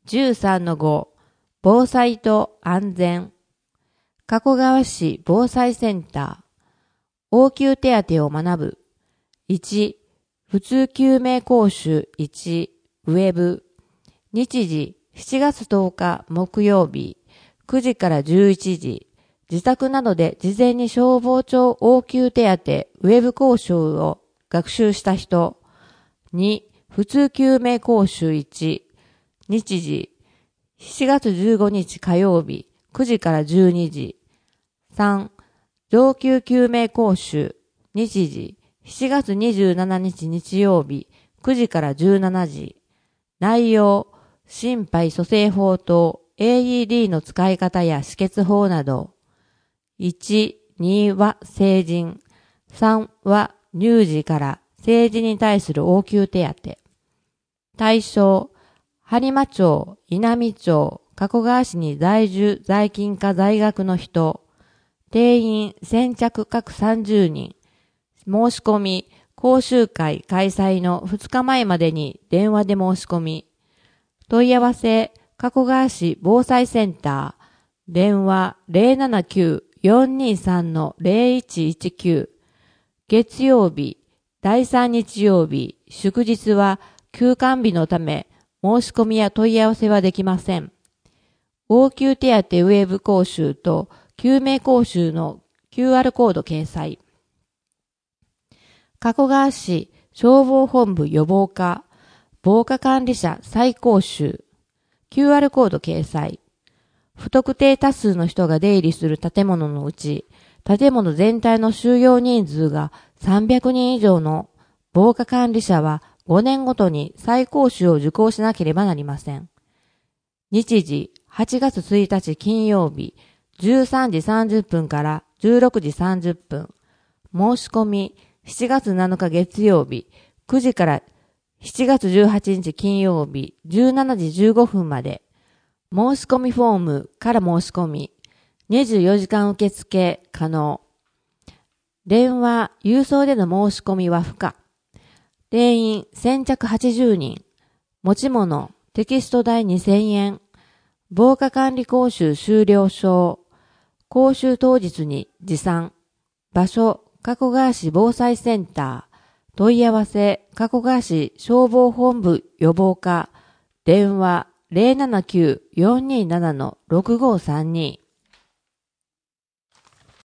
13-5 防災と安全加古川市防災センター応急手当を学ぶ1普通救命講習1ウェブ日時7月10日木曜日9時から11時自宅などで事前に消防庁応急手当ウェブ講習を学習した人2普通救命講習1日時7月15日火曜日9時から12時3上級救命講習日時7月27日日曜日9時から17時内容心肺蘇生法と AED の使い方や止血法など1、2は成人3は乳児から成人に対する応急手当対象播磨町、稲美町、加古川市に在住、在勤か在学の人定員先着各30人申し込み、講習会開催の2日前までに電話で申し込み。問い合わせ、加古川市防災センター、電話 079-423-0119。月曜日、第3日曜日、祝日は休館日のため、申し込みや問い合わせはできません。応急手当ウェブ講習と救命講習の QR コード掲載。加古川市消防本部予防課防火管理者再講習 QR コード掲載不特定多数の人が出入りする建物のうち建物全体の収容人数が300人以上の防火管理者は5年ごとに再講習を受講しなければなりません。日時8月1日金曜日13時30分から16時30分申し込み7月7日月曜日9時から7月18日金曜日17時15分まで申し込みフォームから申し込み24時間受付可能電話郵送での申し込みは不可定員先着80人持ち物テキスト代2000円防火管理講習終了証講習当日に持参場所加古川市防災センター問い合わせ加古川市消防本部予防課電話 079-427-6532